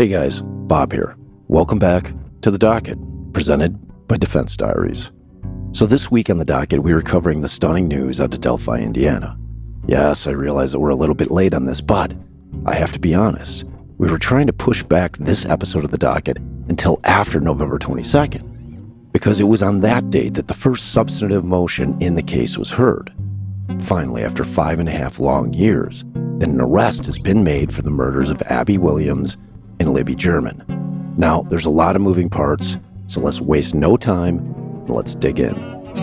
Hey guys, Bob here. Welcome back to The Docket, presented by Defense Diaries. So this week on The Docket, we were covering the stunning news out of Delphi, Indiana. Yes, I realize that we're a little bit late on this, but I have to be honest. We were trying to push back this episode of The Docket until after November 22nd, because it was on that date that the first substantive motion in the case was heard. Finally, after 5.5 long years, an arrest has been made for the murders of Abby Williams and Libby German. Now, there's a lot of moving parts, so let's waste no time and let's dig in.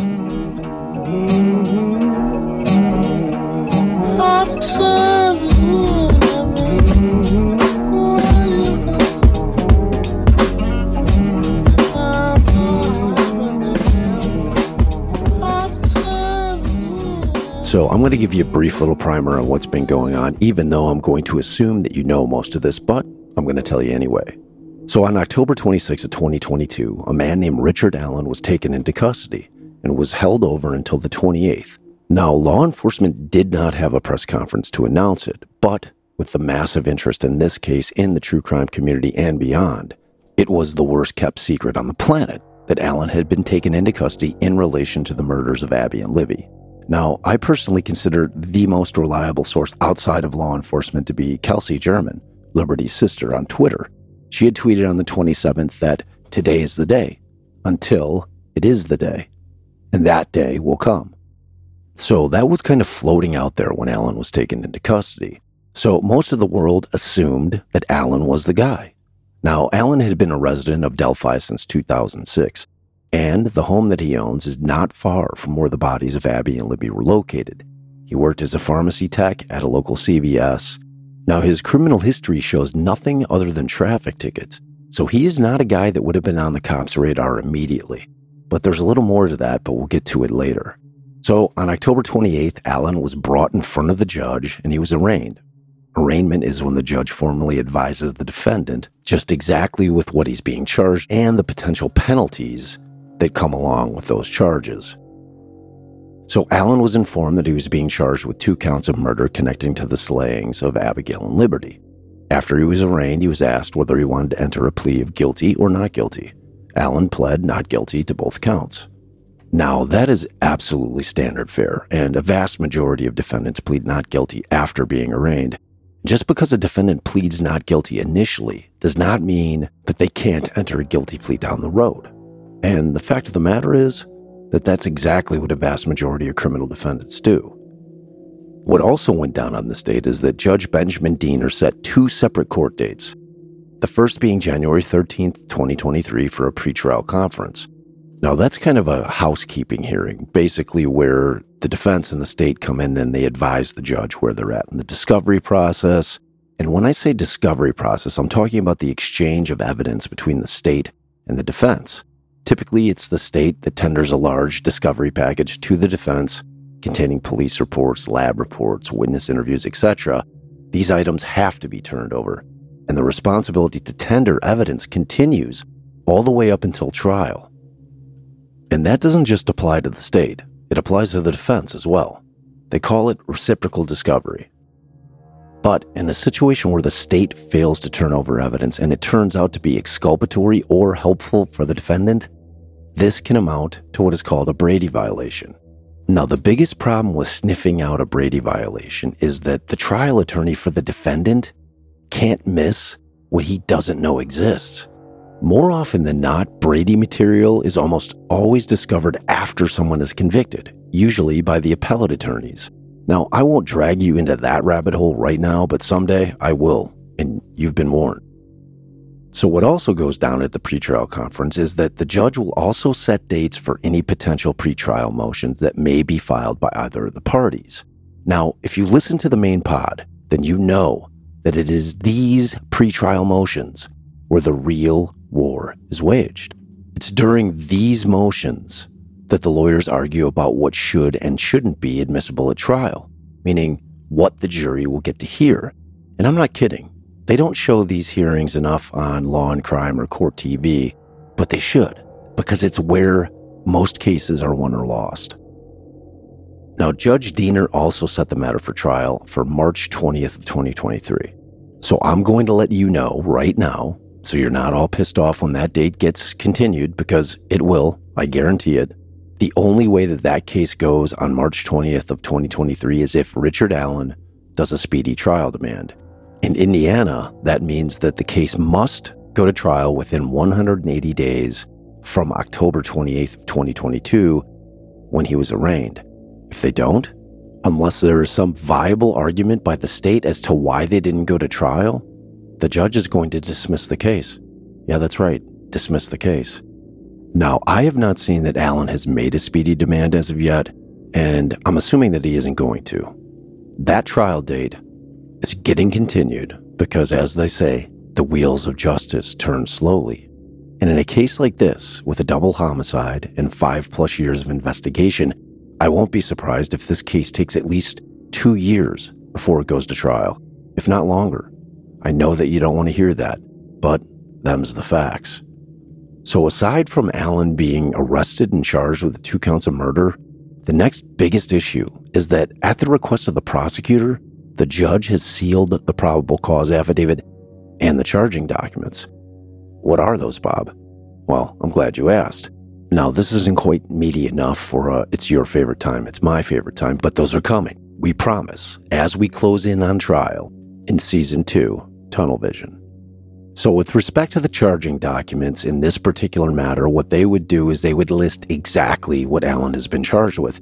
So I'm going to give you a brief little primer on what's been going on, even though I'm going to assume that you know most of this, but I'm going to tell you anyway. So on October 26 of 2022, a man named Richard Allen was taken into custody and was held over until the 28th. Now, law enforcement did not have a press conference to announce it, but with the massive interest in this case in the true crime community and beyond, it was the worst kept secret on the planet that Allen had been taken into custody in relation to the murders of Abby and Libby. Now, I personally consider the most reliable source outside of law enforcement to be Kelsey German, Liberty's sister, on Twitter. She had tweeted on the 27th that today is the day, until it is the day, and that day will come. So that was kind of floating out there when Allen was taken into custody. So most of the world assumed that Allen was the guy. Now, Allen had been a resident of Delphi since 2006, and the home that he owns is not far from where the bodies of Abby and Libby were located. He worked as a pharmacy tech at a local CVS. Now, his criminal history shows nothing other than traffic tickets, so he is not a guy that would have been on the cops' radar immediately. But there's a little more to that, but we'll get to it later. So, on October 28th, Allen was brought in front of the judge, and he was arraigned. Arraignment is when the judge formally advises the defendant just exactly with what he's being charged and the potential penalties that come along with those charges. So Allen was informed that he was being charged with 2 counts of murder connecting to the slayings of Abigail and Liberty. After he was arraigned, he was asked whether he wanted to enter a plea of guilty or not guilty. Allen pled not guilty to both counts. Now, that is absolutely standard fare, and a vast majority of defendants plead not guilty after being arraigned. Just because a defendant pleads not guilty initially does not mean that they can't enter a guilty plea down the road. And the fact of the matter is that that's exactly what a vast majority of criminal defendants do. What also went down on this date is that Judge Benjamin Diener set 2 separate court dates, the first being January 13th, 2023 for a pretrial conference. Now, that's kind of a housekeeping hearing, basically where the defense and the state come in and they advise the judge where they're at in the discovery process. And when I say discovery process, I'm talking about the exchange of evidence between the state and the defense. Typically, it's the state that tenders a large discovery package to the defense containing police reports, lab reports, witness interviews, etc. These items have to be turned over, and the responsibility to tender evidence continues all the way up until trial. And that doesn't just apply to the state, it applies to the defense as well. They call it reciprocal discovery. But in a situation where the state fails to turn over evidence and it turns out to be exculpatory or helpful for the defendant, this can amount to what is called a Brady violation. Now, the biggest problem with sniffing out a Brady violation is that the trial attorney for the defendant can't miss what he doesn't know exists. More often than not, Brady material is almost always discovered after someone is convicted, usually by the appellate attorneys. Now, I won't drag you into that rabbit hole right now, but someday I will, and you've been warned. So what also goes down at the pretrial conference is that the judge will also set dates for any potential pretrial motions that may be filed by either of the parties. Now, if you listen to the main pod, then you know that it is these pretrial motions where the real war is waged. It's during these motions that the lawyers argue about what should and shouldn't be admissible at trial, meaning what the jury will get to hear. And I'm not kidding. They don't show these hearings enough on Law and Crime or Court TV, but they should, because it's where most cases are won or lost. Now, Judge Diener also set the matter for trial for March 20th of 2023. So I'm going to let you know right now, so you're not all pissed off when that date gets continued, because it will, I guarantee it. The only way that that case goes on March 20th of 2023 is if Richard Allen does a speedy trial demand. In Indiana, that means that the case must go to trial within 180 days from October 28th of 2022 when he was arraigned. If they don't, unless there is some viable argument by the state as to why they didn't go to trial, the judge is going to dismiss the case. Yeah, that's right, dismiss the case. Now, I have not seen that Allen has made a speedy demand as of yet, and I'm assuming that he isn't going to. That trial date is getting continued because, as they say, the wheels of justice turn slowly. And in a case like this, with a double homicide and 5+ years of investigation, I won't be surprised if this case takes at least 2 years before it goes to trial, if not longer. I know that you don't want to hear that, but them's the facts. So aside from Allen being arrested and charged with 2 counts of murder, the next biggest issue is that at the request of the prosecutor, the judge has sealed the probable cause affidavit and the charging documents. What are those, Bob? Well, I'm glad you asked. Now, this isn't quite meaty enough for it's your favorite time, it's my favorite time, but those are coming. We promise, as we close in on trial in Season 2, Tunnel Vision. So with respect to the charging documents in this particular matter, what they would do is they would list exactly what Allen has been charged with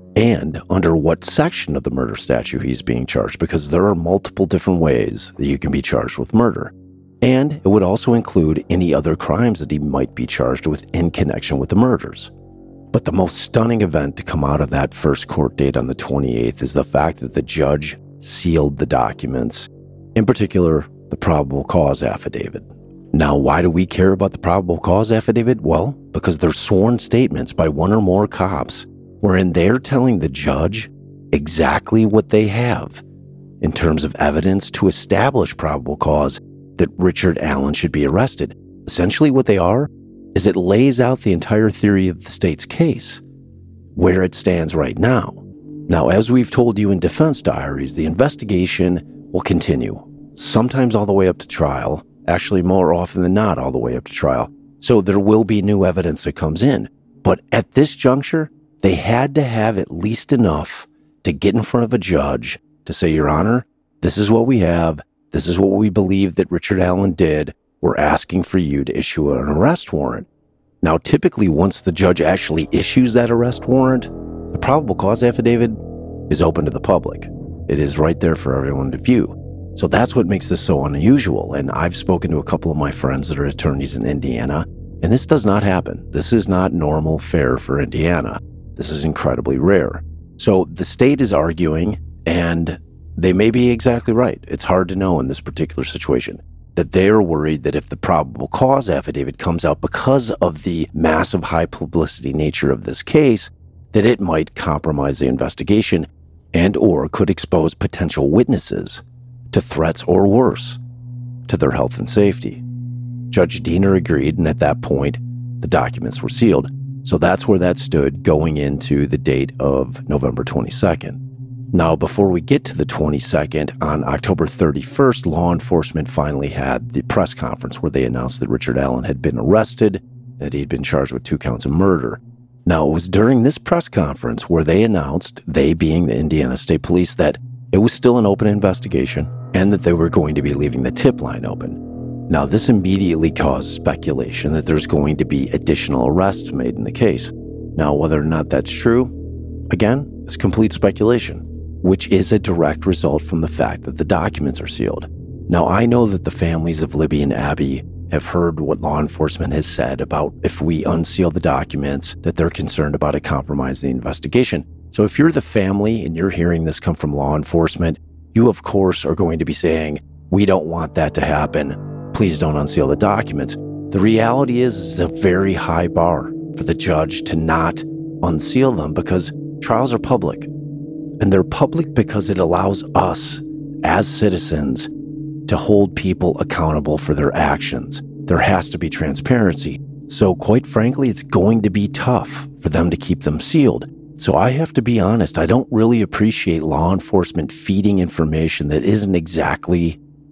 and under what section of the murder statute he's being charged, because there are multiple different ways that you can be charged with murder. And it would also include any other crimes that he might be charged with in connection with the murders. But the most stunning event to come out of that first court date on the 28th is the fact that the judge sealed the documents, in particular, the probable cause affidavit. Now, why do we care about the probable cause affidavit? Well, because they're sworn statements by one or more cops wherein they're telling the judge exactly what they have in terms of evidence to establish probable cause that Richard Allen should be arrested. Essentially what they are is it lays out the entire theory of the state's case, where it stands right now. Now, as we've told you in defense diaries, the investigation will continue, sometimes all the way up to trial, actually more often than not all the way up to trial. So there will be new evidence that comes in. But at this juncture, they had to have at least enough to get in front of a judge to say, Your Honor, this is what we have. This is what we believe that Richard Allen did. We're asking for you to issue an arrest warrant. Now, typically, once the judge actually issues that arrest warrant, the probable cause affidavit is open to the public. It is right there for everyone to view. So that's what makes this so unusual. And I've spoken to a couple of my friends that are attorneys in Indiana, and this does not happen. This is not normal fare for Indiana. This is incredibly rare. So the state is arguing, and they may be exactly right. It's hard to know in this particular situation, that they're worried that if the probable cause affidavit comes out because of the massive high publicity nature of this case, that it might compromise the investigation and or could expose potential witnesses to threats or worse to their health and safety. Judge Diener agreed, and at that point, the documents were sealed. So that's where that stood going into the date of November 22nd. Now, before we get to the 22nd, on October 31st, law enforcement finally had the press conference where they announced that Richard Allen had been arrested, that he'd been charged with 2 counts of murder. Now, it was during this press conference where they announced, they being the Indiana State Police, that it was still an open investigation and that they were going to be leaving the tip line open. Now, this immediately caused speculation that there's going to be additional arrests made in the case. Now, whether or not that's true, again, is complete speculation, which is a direct result from the fact that the documents are sealed. Now, I know that the families of Libby and Abby have heard what law enforcement has said about if we unseal the documents, that they're concerned about it compromising the investigation. So if you're the family and you're hearing this come from law enforcement, you, of course, are going to be saying, we don't want that to happen. Please don't unseal the documents. The reality is it's a very high bar for the judge to not unseal them because trials are public. And they're public because it allows us, as citizens, to hold people accountable for their actions. There has to be transparency. So quite frankly, it's going to be tough for them to keep them sealed. So I have to be honest, I don't really appreciate law enforcement feeding information that isn't exactly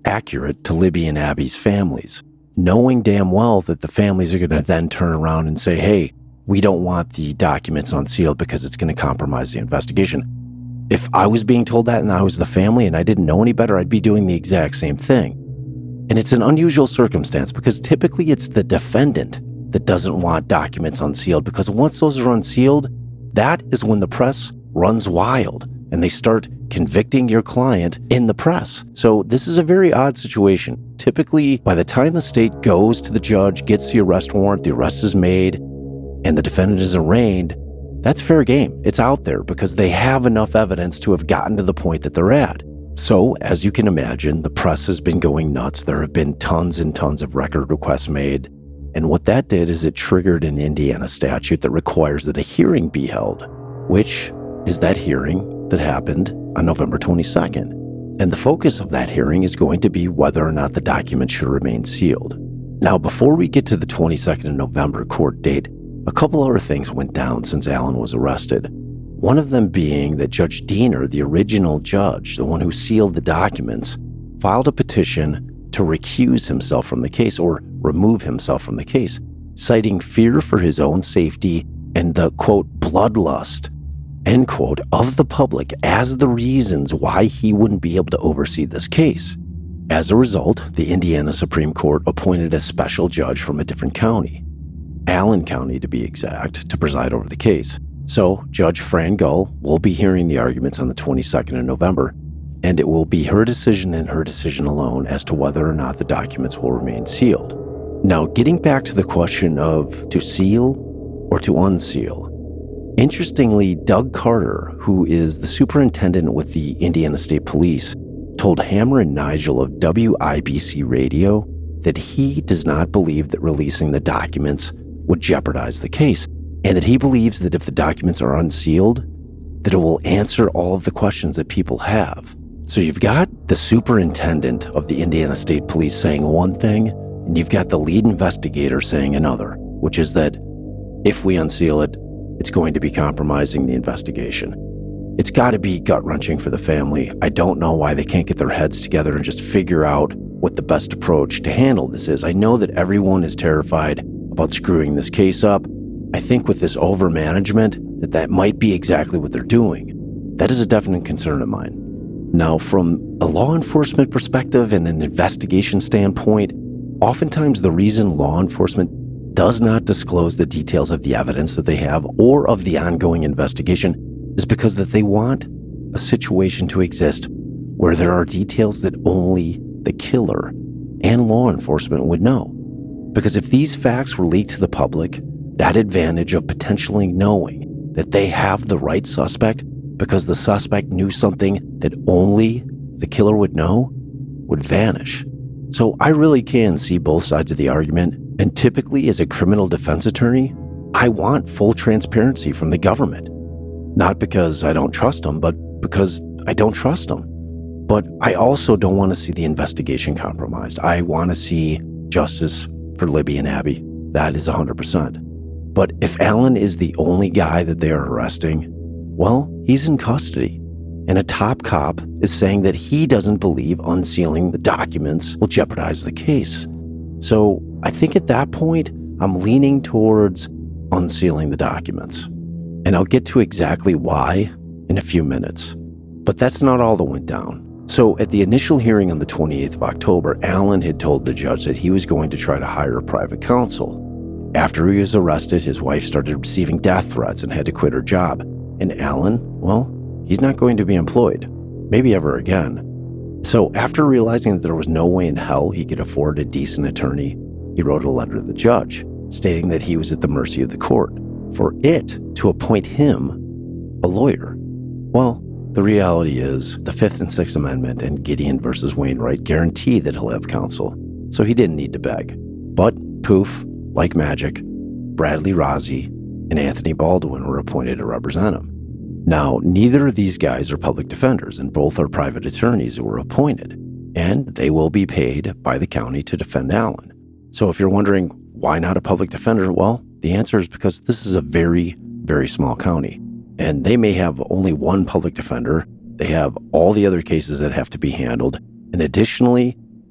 accurate to Libby and Abby's families, knowing damn well that the families are going to then turn around and say, hey, we don't want the documents unsealed because it's going to compromise the investigation. If I was being told that and I was the family and I didn't know any better, I'd be doing the exact same thing. And it's an unusual circumstance because typically it's the defendant that doesn't want documents unsealed, because once those are unsealed, that is when the press runs wild and they start convicting your client in the press. So this is a very odd situation. Typically, by the time the state goes to the judge, gets the arrest warrant, the arrest is made, and the defendant is arraigned, that's fair game. It's out there because they have enough evidence to have gotten to the point that they're at. So, as you can imagine, the press has been going nuts. There have been tons and tons of record requests made. And what that did is it triggered an Indiana statute that requires that a hearing be held, which is that hearing that happened on November 22nd. And the focus of that hearing is going to be whether or not the document should remain sealed. Now, before we get to the 22nd of November court date, a couple other things went down since Allen was arrested. One of them being that Judge Diener, the original judge, the one who sealed the documents, filed a petition to recuse himself from the case or remove himself from the case, citing fear for his own safety and the, quote, bloodlust, end quote, of the public as the reasons why he wouldn't be able to oversee this case. As a result, the Indiana Supreme Court appointed a special judge from a different county, Allen County to be exact, to preside over the case. So Judge Fran Gull will be hearing the arguments on the 22nd of November, and it will be her decision and her decision alone as to whether or not the documents will remain sealed. Now, getting back to the question of to seal or to unseal, interestingly, Doug Carter, who is the superintendent with the Indiana State Police, told Hammer and Nigel of WIBC Radio that he does not believe that releasing the documents would jeopardize the case, and that he believes that if the documents are unsealed, that it will answer all of the questions that people have. So you've got the superintendent of the Indiana State Police saying one thing, and you've got the lead investigator saying another, which is that if we unseal it, it's going to be compromising the investigation. It's got to be gut-wrenching for the family. I don't know why they can't get their heads together and just figure out what the best approach to handle this is. I know that everyone is terrified about screwing this case up. I think with this overmanagement, that might be exactly what they're doing. That is a definite concern of mine. Now, from a law enforcement perspective and an investigation standpoint, oftentimes the reason law enforcement does not disclose the details of the evidence that they have or of the ongoing investigation is because that they want a situation to exist where there are details that only the killer and law enforcement would know. Because if these facts were leaked to the public, that advantage of potentially knowing that they have the right suspect because the suspect knew something that only the killer would know would vanish. So I really can see both sides of the argument, and typically as a criminal defense attorney, I want full transparency from the government. Not because I don't trust them, but because I don't trust them. But I also don't want to see the investigation compromised. I want to see justice for Libby and Abby. That is 100%. But if Allen is the only guy that they are arresting, well, he's in custody. And a top cop is saying that he doesn't believe unsealing the documents will jeopardize the case. So I think at that point, I'm leaning towards unsealing the documents. And I'll get to exactly why in a few minutes. But that's not all that went down. So at the initial hearing on the 28th of October, Allen had told the judge that he was going to try to hire a private counsel. After he was arrested, his wife started receiving death threats and had to quit her job. And Allen, well, he's not going to be employed, maybe ever again. So after realizing that there was no way in hell he could afford a decent attorney, he wrote a letter to the judge stating that he was at the mercy of the court for it to appoint him a lawyer. Well, the reality is the Fifth and Sixth Amendment and Gideon versus Wainwright guarantee that he'll have counsel, so he didn't need to beg. But poof, like magic, Bradley Rozzi and Anthony Baldwin were appointed to represent him. Now, neither of these guys are public defenders, and both are private attorneys who were appointed, and they will be paid by the county to defend Allen. So if you're wondering why not a public defender, well, the answer is because this is a very, very small county, and they may have only one public defender. They have all the other cases that have to be handled, and additionally,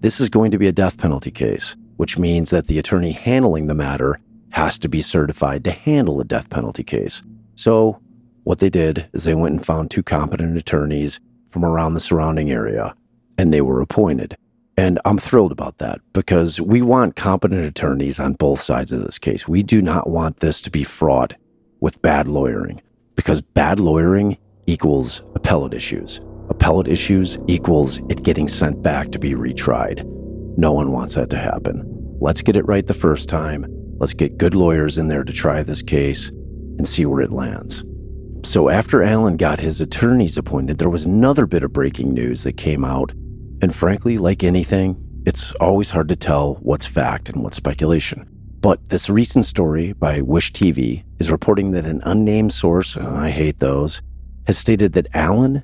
this is going to be a death penalty case, which means that the attorney handling the matter has to be certified to handle a death penalty case. So what they did is they went and found 2 competent attorneys from around the surrounding area, and they were appointed. And I'm thrilled about that because we want competent attorneys on both sides of this case. We do not want this to be fraught with bad lawyering, because bad lawyering equals appellate issues. Appellate issues equals it getting sent back to be retried. No one wants that to happen. Let's get it right the first time. Let's get good lawyers in there to try this case and see where it lands. So after Allen got his attorneys appointed, there was another bit of breaking news that came out. And frankly, like anything, it's always hard to tell what's fact and what's speculation. But this recent story by Wish TV is reporting that an unnamed source, and I hate those, has stated that Allen,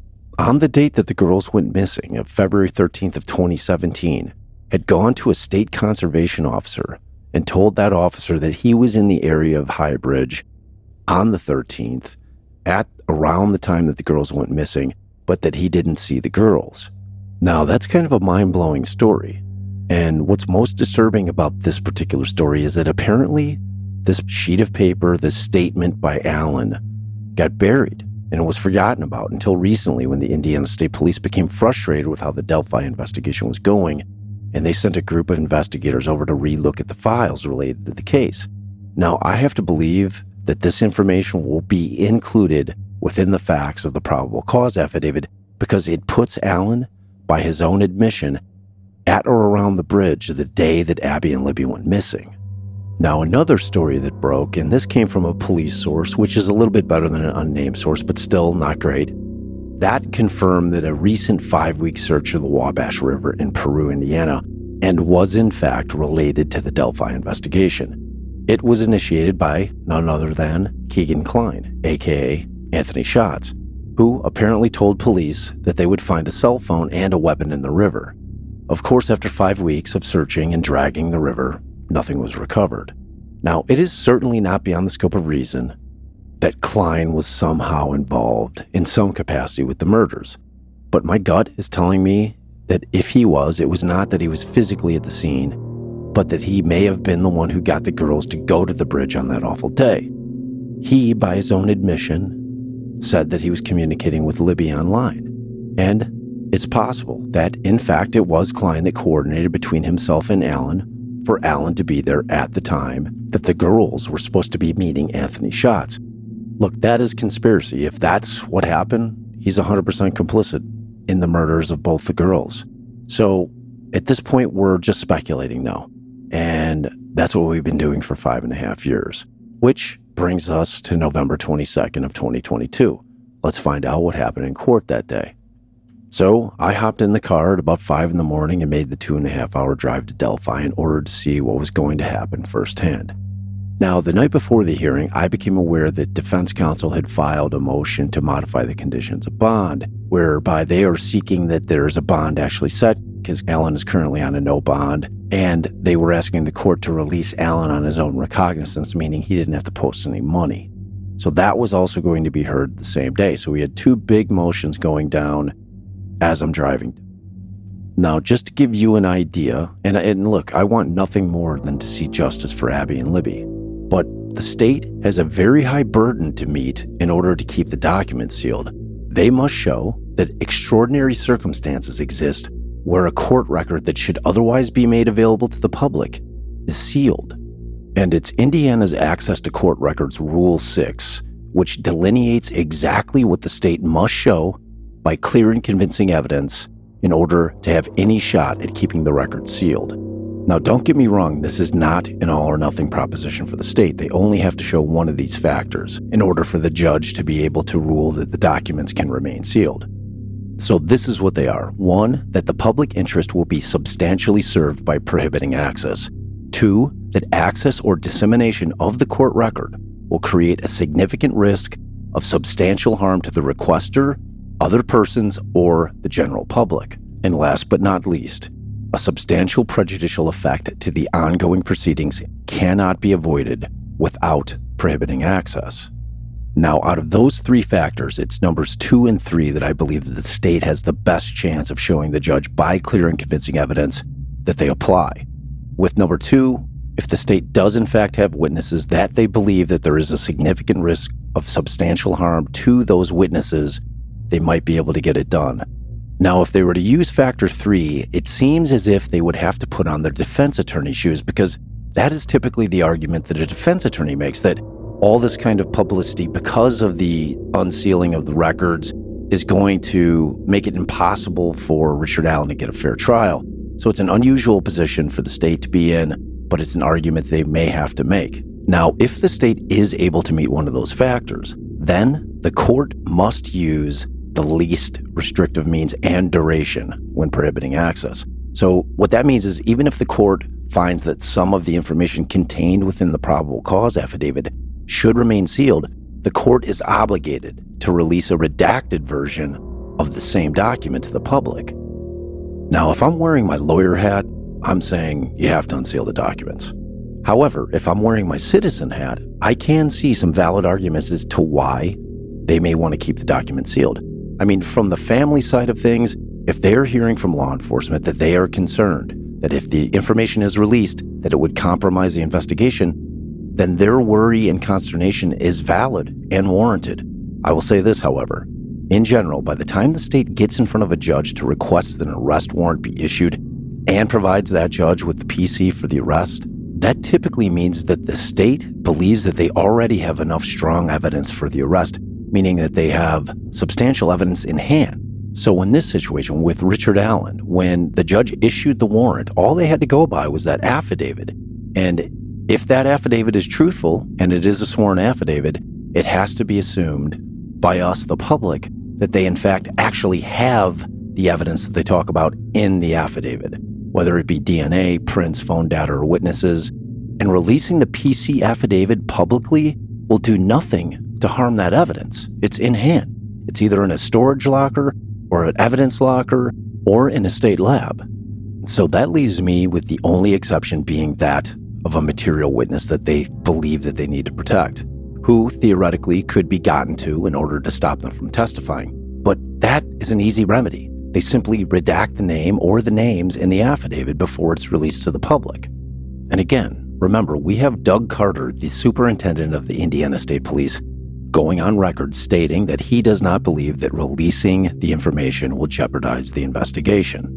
on the date that the girls went missing of February 13th of 2017, had gone to a state conservation officer and told that officer that he was in the area of High Bridge on the 13th at around the time that the girls went missing, but that he didn't see the girls. Now, that's kind of a mind-blowing story. And what's most disturbing about this particular story is that apparently this sheet of paper, this statement by Allen, got buried and was forgotten about until recently when the Indiana State Police became frustrated with how the Delphi investigation was going, and they sent a group of investigators over to relook at the files related to the case. Now, I have to believe that this information will be included within the facts of the probable cause affidavit because it puts Allen, by his own admission, at or around the bridge the day that Abby and Libby went missing. Now, another story that broke, and this came from a police source, which is a little bit better than an unnamed source, but still not great, that confirmed that a recent 5-week search of the Wabash River in Peru, Indiana, and was in fact related to the Delphi investigation. It was initiated by none other than Keegan Kline, aka Anthony Schatz, who apparently told police that they would find a cell phone and a weapon in the river. Of course, after 5 weeks of searching and dragging the river, nothing was recovered. Now, it is certainly not beyond the scope of reason that Kline was somehow involved in some capacity with the murders. But my gut is telling me that if he was, it was not that he was physically at the scene, but that he may have been the one who got the girls to go to the bridge on that awful day. He, by his own admission, said that he was communicating with Libby online. And it's possible that, in fact, it was Kline that coordinated between himself and Allen for Allen to be there at the time that the girls were supposed to be meeting Anthony Schatz. Look, that is conspiracy. If that's what happened, he's 100% complicit in the murders of both the girls. So at this point, we're just speculating though. And that's what we've been doing for 5.5 years, which brings us to November 22nd of 2022. Let's find out what happened in court that day. So I hopped in the car at about 5 a.m. and made the 2.5-hour drive to Delphi in order to see what was going to happen firsthand. Now, the night before the hearing, I became aware that defense counsel had filed a motion to modify the conditions of bond, whereby they are seeking that there's a bond actually set because Allen is currently on a no bond, and they were asking the court to release Allen on his own recognizance, meaning he didn't have to post any money. So that was also going to be heard the same day. So we had 2 big motions going down as I'm driving. Now, just to give you an idea, and look, I want nothing more than to see justice for Abby and Libby, but the state has a very high burden to meet in order to keep the documents sealed. They must show that extraordinary circumstances exist where a court record that should otherwise be made available to the public is sealed. And it's Indiana's Access to Court Records Rule 6, which delineates exactly what the state must show by clear and convincing evidence in order to have any shot at keeping the record sealed. Now, don't get me wrong, this is not an all-or-nothing proposition for the state. They only have to show one of these factors in order for the judge to be able to rule that the documents can remain sealed. So this is what they are. 1, that the public interest will be substantially served by prohibiting access. 2, that access or dissemination of the court record will create a significant risk of substantial harm to the requester, other persons, or the general public. And last but not least, a substantial prejudicial effect to the ongoing proceedings cannot be avoided without prohibiting access. Now, out of those three factors, it's numbers 2 and 3 that I believe that the state has the best chance of showing the judge by clear and convincing evidence that they apply. With number 2, if the state does in fact have witnesses that they believe that there is a significant risk of substantial harm to those witnesses, they might be able to get it done. Now, if they were to use factor 3, it seems as if they would have to put on their defense attorney's shoes, because that is typically the argument that a defense attorney makes, that all this kind of publicity, because of the unsealing of the records, is going to make it impossible for Richard Allen to get a fair trial. So it's an unusual position for the state to be in, but it's an argument they may have to make. Now, if the state is able to meet one of those factors, then the court must use the least restrictive means and duration when prohibiting access. So what that means is, even if the court finds that some of the information contained within the probable cause affidavit should remain sealed, the court is obligated to release a redacted version of the same document to the public. Now, if I'm wearing my lawyer hat, I'm saying you have to unseal the documents. However, if I'm wearing my citizen hat, I can see some valid arguments as to why they may want to keep the document sealed. I mean, from the family side of things, if they're hearing from law enforcement that they are concerned that if the information is released, that it would compromise the investigation, then their worry and consternation is valid and warranted. I will say this, however. In general, by the time the state gets in front of a judge to request that an arrest warrant be issued and provides that judge with the PC for the arrest, that typically means that the state believes that they already have enough strong evidence for the arrest, meaning that they have substantial evidence in hand. So in this situation with Richard Allen, when the judge issued the warrant, all they had to go by was that affidavit. And if that affidavit is truthful, and it is a sworn affidavit, it has to be assumed by us, the public, that they in fact actually have the evidence that they talk about in the affidavit, whether it be DNA, prints, phone data, or witnesses. And releasing the PC affidavit publicly will do nothing to harm that evidence. It's in hand. It's either in a storage locker or an evidence locker or in a state lab. So that leaves me with the only exception being that of a material witness that they believe that they need to protect, who theoretically could be gotten to in order to stop them from testifying. But that is an easy remedy. They simply redact the name or the names in the affidavit before it's released to the public. And again, remember, we have Doug Carter, the superintendent of the Indiana State Police, going on record stating that he does not believe that releasing the information will jeopardize the investigation.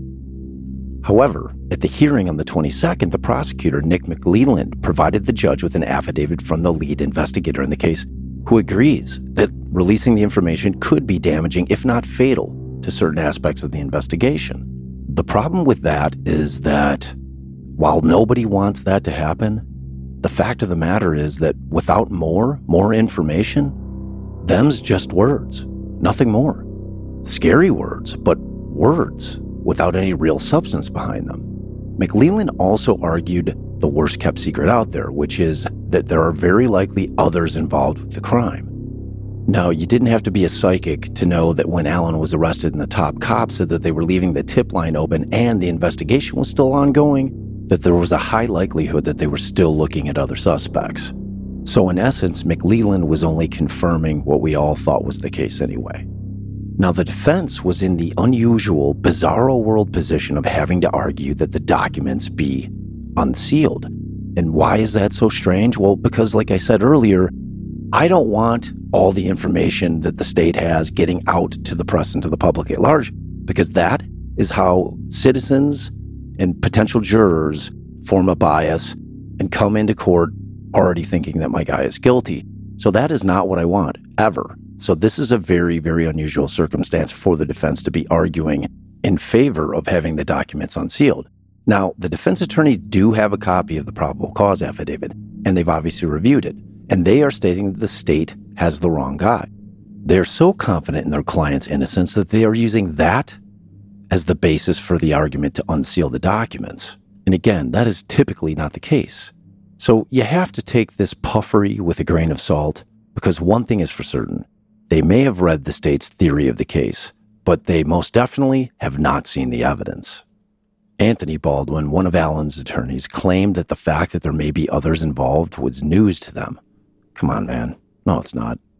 However, at the hearing on the 22nd, the prosecutor, Nick McLeland, provided the judge with an affidavit from the lead investigator in the case, who agrees that releasing the information could be damaging, if not fatal, to certain aspects of the investigation. The problem with that is that while nobody wants that to happen, the fact of the matter is that without more information, them's just words, nothing more. Scary words, but words without any real substance behind them. McLeland also argued the worst kept secret out there, which is that there are very likely others involved with the crime. Now, you didn't have to be a psychic to know that when Allen was arrested and the top cop said that they were leaving the tip line open and the investigation was still ongoing, that there was a high likelihood that they were still looking at other suspects. So in essence, McLeland was only confirming what we all thought was the case anyway. Now, the defense was in the unusual, bizarro world position of having to argue that the documents be unsealed. And why is that so strange? Well, because like I said earlier, I don't want all the information that the state has getting out to the press and to the public at large, because that is how citizens and potential jurors form a bias and come into court already thinking that my guy is guilty. So that is not what I want, ever. So this is a very, very unusual circumstance for the defense to be arguing in favor of having the documents unsealed. Now, the defense attorneys do have a copy of the probable cause affidavit, and they've obviously reviewed it, and they are stating that the state has the wrong guy. They're so confident in their client's innocence that they are using that as the basis for the argument to unseal the documents. And again, that is typically not the case. So you have to take this puffery with a grain of salt, because one thing is for certain. They may have read the state's theory of the case, but they most definitely have not seen the evidence. Anthony Baldwin, one of Allen's attorneys, claimed that the fact that there may be others involved was news to them. Come on, man. No, it's not.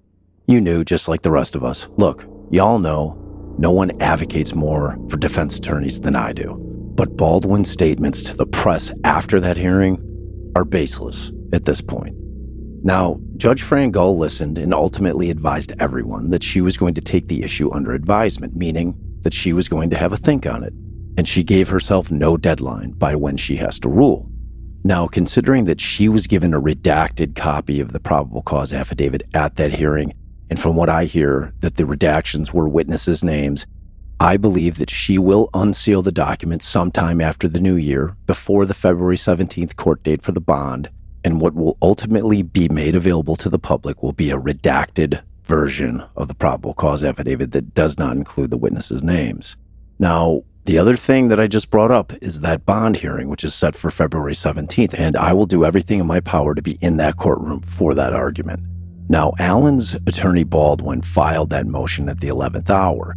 You knew, just like the rest of us. Look, y'all know no one advocates more for defense attorneys than I do. But Baldwin's statements to the press after that hearing are baseless at this point. Now, Judge Fran Gull listened and ultimately advised everyone that she was going to take the issue under advisement, meaning that she was going to have a think on it. And she gave herself no deadline by when she has to rule. Now, considering that she was given a redacted copy of the probable cause affidavit at that hearing, and from what I hear, that the redactions were witnesses' names, I believe that she will unseal the document sometime after the new year, before the February 17th court date for the bond, and what will ultimately be made available to the public will be a redacted version of the probable cause affidavit that does not include the witnesses' names. Now, the other thing that I just brought up is that bond hearing, which is set for February 17th, and I will do everything in my power to be in that courtroom for that argument. Now, Allen's attorney Baldwin filed that motion at the 11th hour.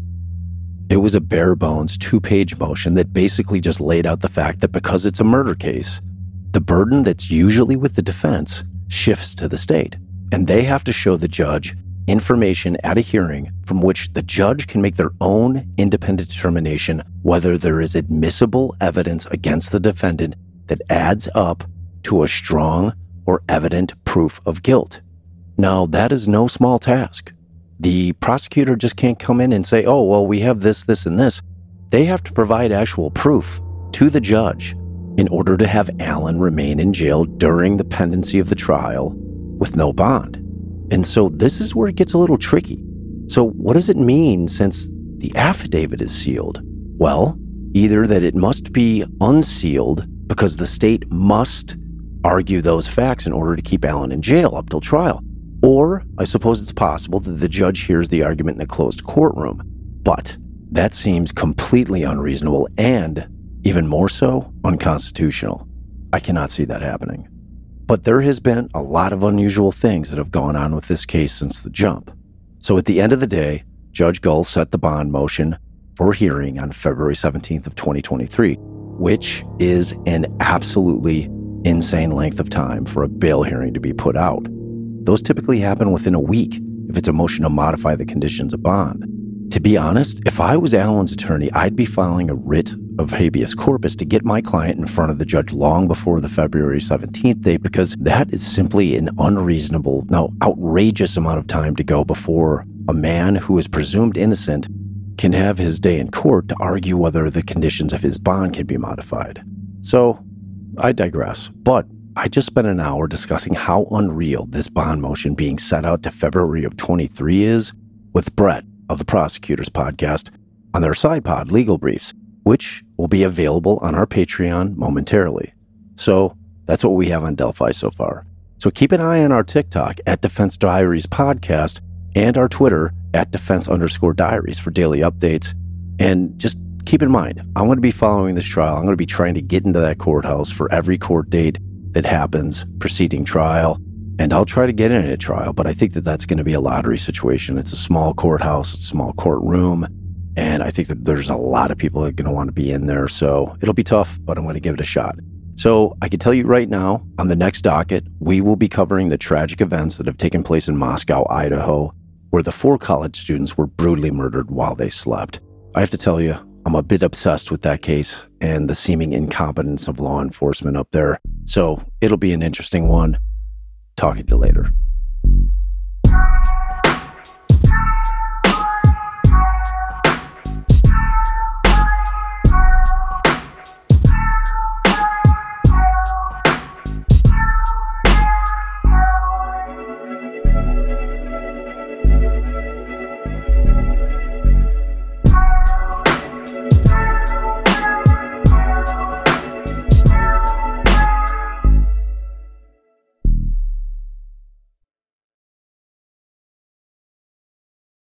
It was a bare-bones 2-page motion that basically just laid out the fact that because it's a murder case, the burden that's usually with the defense shifts to the state, and they have to show the judge information at a hearing from which the judge can make their own independent determination whether there is admissible evidence against the defendant that adds up to a strong or evident proof of guilt. Now, that is no small task. The prosecutor just can't come in and say, oh, well, we have this, this, and this. They have to provide actual proof to the judge in order to have Allen remain in jail during the pendency of the trial with no bond. And so this is where it gets a little tricky. So what does it mean since the affidavit is sealed? Well, either that it must be unsealed because the state must argue those facts in order to keep Allen in jail up till trial. Or I suppose it's possible that the judge hears the argument in a closed courtroom. But that seems completely unreasonable and, even more so, unconstitutional. I cannot see that happening. But there has been a lot of unusual things that have gone on with this case since the jump. So at the end of the day, Judge Gull set the bond motion for hearing on February 17th of 2023, which is an absolutely insane length of time for a bail hearing to be put out. Those typically happen within a week if it's a motion to modify the conditions of bond. To be honest, if I was Allen's attorney, I'd be filing a writ of habeas corpus to get my client in front of the judge long before the February 17th date, because that is simply an unreasonable, no, outrageous amount of time to go before a man who is presumed innocent can have his day in court to argue whether the conditions of his bond can be modified. So, I digress, but I just spent an hour discussing how unreal this bond motion being set out to February of 23 is with Brett of the Prosecutors Podcast on their side pod, Legal Briefs, which will be available on our Patreon momentarily. So that's what we have on Delphi so far. So keep an eye on our TikTok at Defense Diaries Podcast and our Twitter at Defense_Diaries for daily updates. And just keep in mind, I'm going to be following this trial. I'm going to be trying to get into that courthouse for every court date that happens preceding trial. And I'll try to get in at trial, but I think that that's going to be a lottery situation. It's a small courthouse, it's a small courtroom. And I think that there's a lot of people that are going to want to be in there. So it'll be tough, but I'm going to give it a shot. So I can tell you right now, on the next docket, we will be covering the tragic events that have taken place in Moscow, Idaho, where the 4 college students were brutally murdered while they slept. I have to tell you, I'm a bit obsessed with that case and the seeming incompetence of law enforcement up there. So it'll be an interesting one. Talking to you later.